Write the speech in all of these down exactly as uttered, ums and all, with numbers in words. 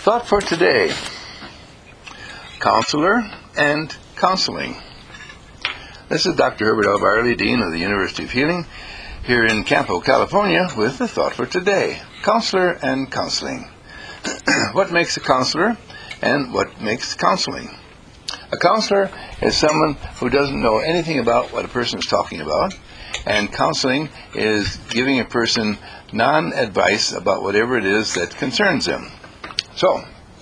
Thought for today: counselor and counseling. This is Doctor Herbert L. Barley, Dean of the University of Healing, here in Campo, California, with the thought for today: counselor and counseling. What makes a counselor and what makes counseling? A counselor is someone who doesn't know anything about what a person is talking about, and counseling is giving a person non-advice about whatever it is that concerns them. So,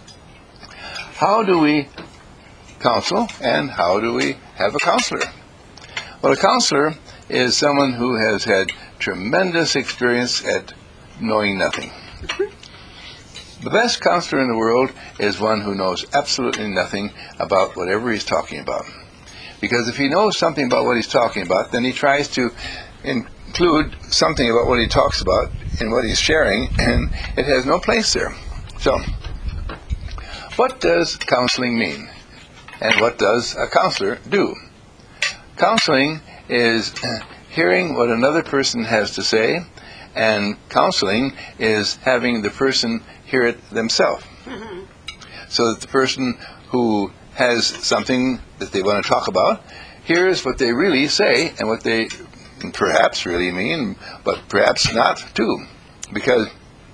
how do we counsel and how do we have a counselor? Well, a counselor is someone who has had tremendous experience at knowing nothing. The best counselor in the world is one who knows absolutely nothing about whatever he's talking about. Because if he knows something about what he's talking about, then he tries to include something about what he talks about in what he's sharing, and it has no place there. So, what does counseling mean? And what does a counselor do? Counseling is hearing what another person has to say, and counseling is having the person hear it themselves. Mm-hmm. So that the person who has something that they want to talk about hears what they really say and what they perhaps really mean, but perhaps not too. Because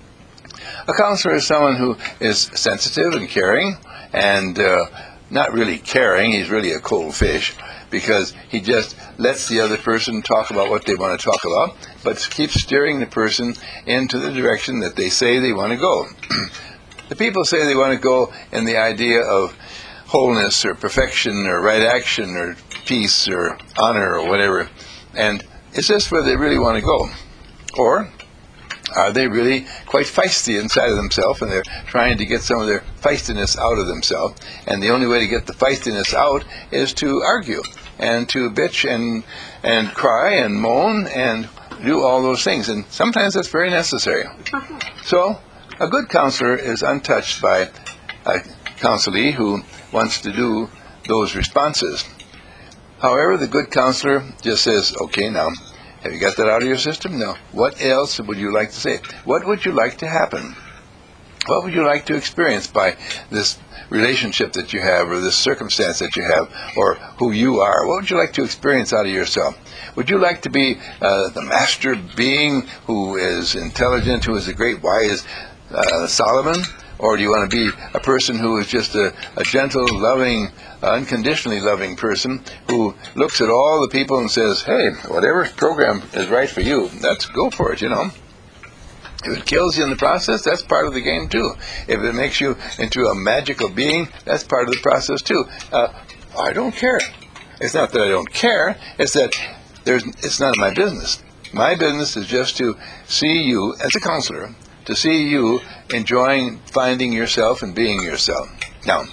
a counselor is someone who is sensitive and caring, and uh, not really caring, he's really a cold fish, because he just lets the other person talk about what they want to talk about, but keeps steering the person into the direction that they say they want to go. The people say they want to go in the idea of wholeness or perfection or right action or peace or honor or whatever, and is this where they really want to go? Or are they really quite feisty inside of themselves, and they're trying to get some of their feistiness out of themselves, and the only way to get the feistiness out is to argue and to bitch and and cry and moan and do all those things, and sometimes that's very necessary. So a good counselor is untouched by a counselee who wants to do those responses. However, the good counselor just says, okay, now, have you got that out of your system? Now, what else would you like to say? What would you like to happen? What would you like to experience by this relationship that you have, or this circumstance that you have, or who you are? What would you like to experience out of yourself? Would you like to be uh, the master being who is intelligent, who is a great wise uh, Solomon? Or do you want to be a person who is just a, a gentle, loving, uh, unconditionally loving person who looks at all the people and says, hey, whatever program is right for you, let's go for it, you know. If it kills you in the process, that's part of the game too. If it makes you into a magical being, that's part of the process too. Uh, I don't care. It's not that I don't care, it's that there's, it's none of my business. My business is just to see you as a counselor, to see you enjoying finding yourself and being yourself. Now,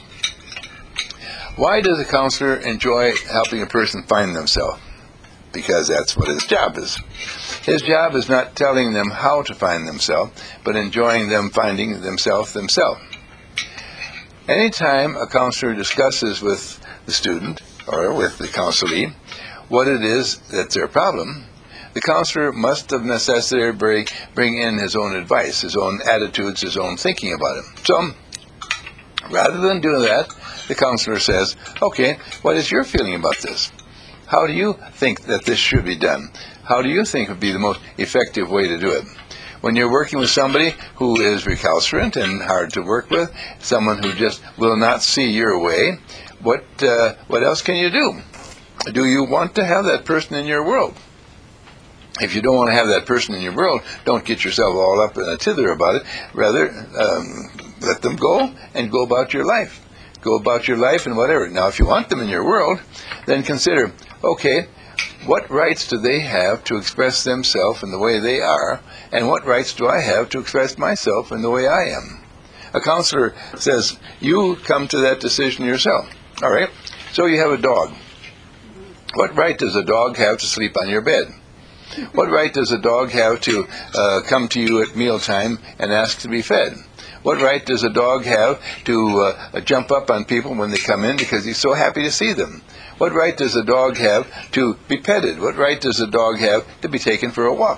why does a counselor enjoy helping a person find themselves? Because that's what his job is. His job is not telling them how to find themselves, but enjoying them finding themselves themselves. Anytime a counselor discusses with the student or with the counselee what it is that's their problem, the counselor must of necessity bring, bring in his own advice, his own attitudes, his own thinking about it. So, rather than do that, the counselor says, okay, what is your feeling about this? How do you think that this should be done? How do you think would be the most effective way to do it? When you're working with somebody who is recalcitrant and hard to work with, someone who just will not see your way, what uh, what else can you do? Do you want to have that person in your world? If you don't want to have that person in your world, don't get yourself all up in a tither about it. Rather, um, let them go and go about your life. Go about your life and whatever. Now, if you want them in your world, then consider, okay, what rights do they have to express themselves in the way they are, and what rights do I have to express myself in the way I am? A counselor says, you come to that decision yourself. All right? So you have a dog. What right does a dog have to sleep on your bed? What right does a dog have to uh, come to you at mealtime and ask to be fed? What right does a dog have to uh, jump up on people when they come in because he's so happy to see them? What right does a dog have to be petted? What right does a dog have to be taken for a walk?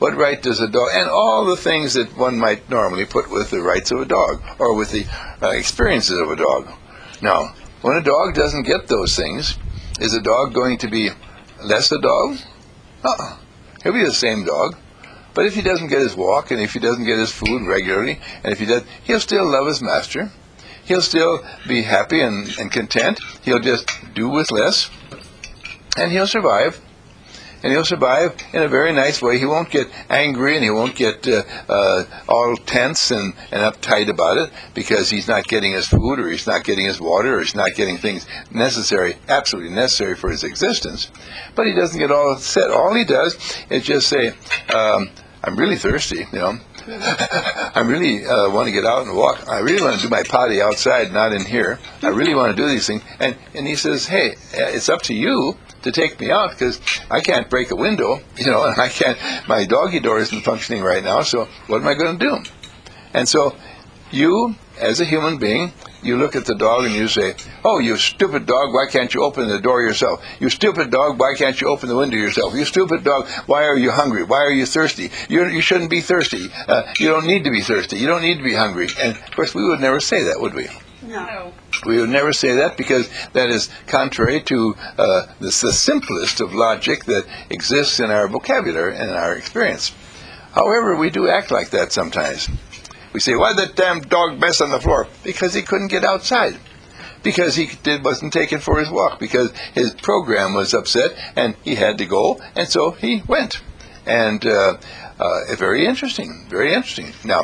What right does a dog, and all the things that one might normally put with the rights of a dog, or with the uh, experiences of a dog. Now, when a dog doesn't get those things, is a dog going to be less a dog? Uh-uh. He'll be the same dog. But if he doesn't get his walk, and if he doesn't get his food regularly, and if he does, he'll still love his master. He'll still be happy and, and content. He'll just do with less, and he'll survive. And he'll survive in a very nice way. He won't get angry, and he won't get uh, uh, all tense and, and uptight about it because he's not getting his food, or he's not getting his water, or he's not getting things necessary, absolutely necessary for his existence. But he doesn't get all upset. All he does is just say, um, I'm really thirsty, you know. I really uh, want to get out and walk. I really want to do my potty outside, not in here. I really want to do these things. And, and he says, hey, it's up to you to take me out, because I can't break a window, you know, and I can't, my doggy door isn't functioning right now, so what am I going to do? And so you, as a human being, you look at the dog and you say, oh, you stupid dog, why can't you open the door yourself? You stupid dog, why can't you open the window yourself? You stupid dog, why are you hungry? Why are you thirsty? You, you shouldn't be thirsty. Uh, you don't need to be thirsty. You don't need to be hungry. And, of course, we would never say that, would we? No. We would never say that, because that is contrary to uh, the, the simplest of logic that exists in our vocabulary and in our experience. However, we do act like that sometimes. We say, why did that damn dog mess on the floor? Because he couldn't get outside. Because he did, wasn't taken for his walk. Because his program was upset and he had to go, and so he went. And uh, uh, very interesting, very interesting. Now,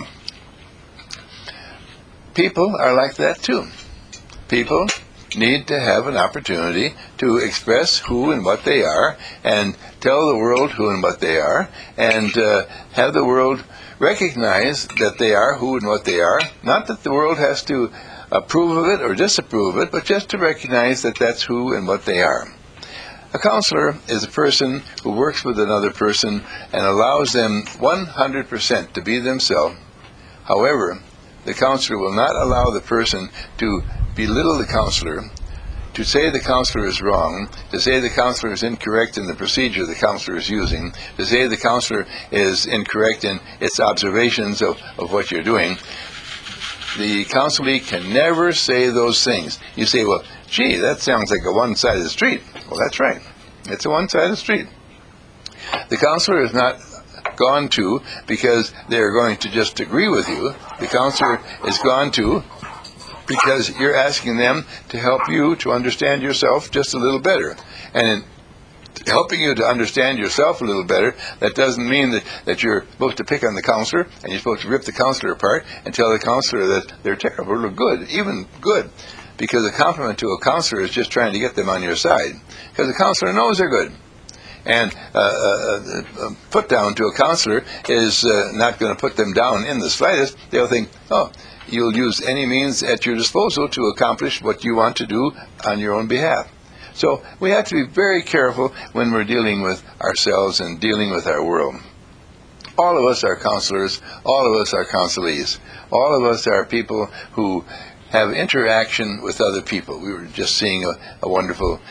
people are like that too. People need to have an opportunity to express who and what they are, and tell the world who and what they are, and uh, have the world recognize that they are who and what they are. Not that the world has to approve of it or disapprove of it, but just to recognize that that's who and what they are. A counselor is a person who works with another person and allows them one hundred percent to be themselves. However, the counselor will not allow the person to belittle the counselor, to say the counselor is wrong, to say the counselor is incorrect in the procedure the counselor is using, to say the counselor is incorrect in its observations of, of what you're doing. The counselee can never say those things. You say, well, gee, that sounds like a one-sided street. Well, that's right. It's a one-sided street. The counselor is not gone to because they're going to just agree with you. The counselor is gone to because you're asking them to help you to understand yourself just a little better. And in helping you to understand yourself a little better, that doesn't mean that, that you're supposed to pick on the counselor and you're supposed to rip the counselor apart and tell the counselor that they're terrible or good, even good. Because a compliment to a counselor is just trying to get them on your side. Because the counselor knows they're good. And uh, uh, uh, put down to a counselor is uh, not going to put them down in the slightest. They'll think, oh, you'll use any means at your disposal to accomplish what you want to do on your own behalf. So we have to be very careful when we're dealing with ourselves and dealing with our world. All of us are counselors. All of us are counselees. All of us are people who have interaction with other people. We were just seeing a, a wonderful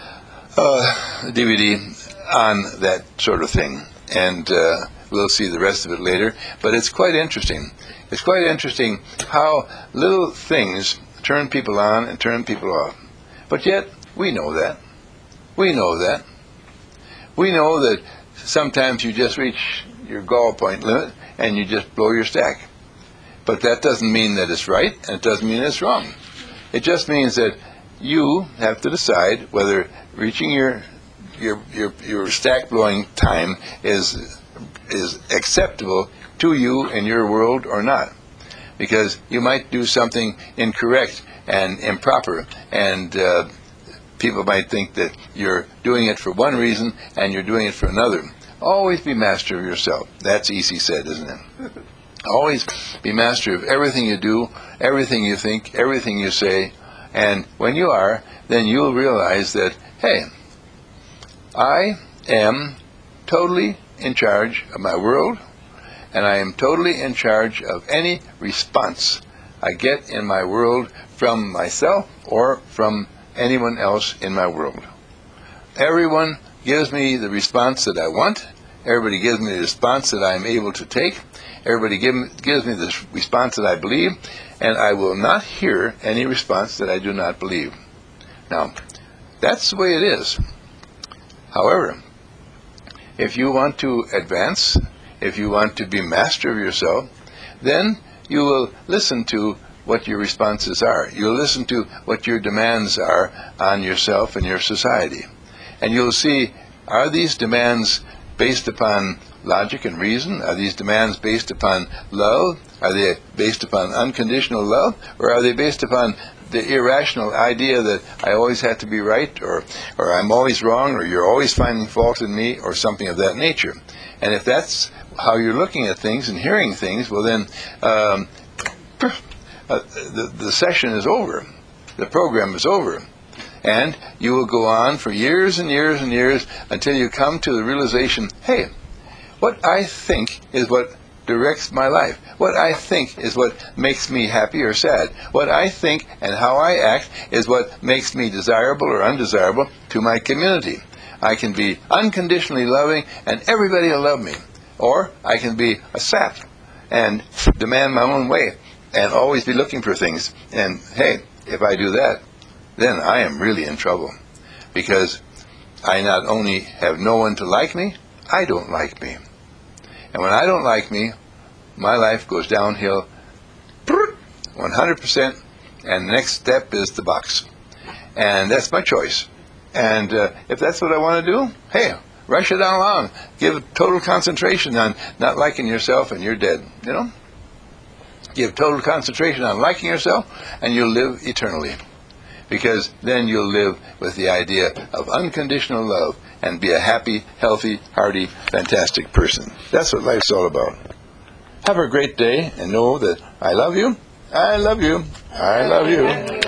uh, D V D on that sort of thing, and uh, we'll see the rest of it later. But it's quite interesting. It's quite interesting how little things turn people on and turn people off. But yet, we know that. We know that. We know that sometimes you just reach your gall point limit and you just blow your stack. But that doesn't mean that it's right, and it doesn't mean it's wrong. It just means that you have to decide whether reaching your your your, your stack blowing time is is acceptable to you in your world or not. Because you might do something incorrect and improper, and uh, people might think that you're doing it for one reason and you're doing it for another. Always be master of yourself. That's easy said, isn't it? Always be master of everything you do, everything you think, everything you say. And when you are, then you'll realize that, hey, I am totally in charge of my world, and I am totally in charge of any response I get in my world from myself or from anyone else in my world. Everyone gives me the response that I want, Everybody gives me the response that I'm able to take. Everybody give me, gives me the response that I believe, and I will not hear any response that I do not believe. Now, that's the way it is. However, if you want to advance, if you want to be master of yourself, then you will listen to what your responses are. You'll listen to what your demands are on yourself and your society. And you'll see, are these demands based upon logic and reason? Are these demands based upon love? Are they based upon unconditional love? Or are they based upon the irrational idea that I always have to be right, or, or I'm always wrong, or you're always finding fault in me, or something of that nature? And if that's how you're looking at things and hearing things, well then, um, uh, the, the session is over. The program is over. And you will go on for years and years and years until you come to the realization, hey, what I think is what directs my life. What I think is what makes me happy or sad. What I think and how I act is what makes me desirable or undesirable to my community. I can be unconditionally loving and everybody will love me. Or I can be a sap and demand my own way and always be looking for things. And hey, if I do that, then I am really in trouble. Because I not only have no one to like me, I don't like me. And when I don't like me, my life goes downhill one hundred percent, and the next step is the box. And that's my choice. And uh, if that's what I want to do, hey, rush it on along. Give total concentration on not liking yourself and you're dead, you know? Give total concentration on liking yourself and you'll live eternally. Because then you'll live with the idea of unconditional love and be a happy, healthy, hearty, fantastic person. That's what life's all about. Have a great day and know that I love you. I love you. I love you.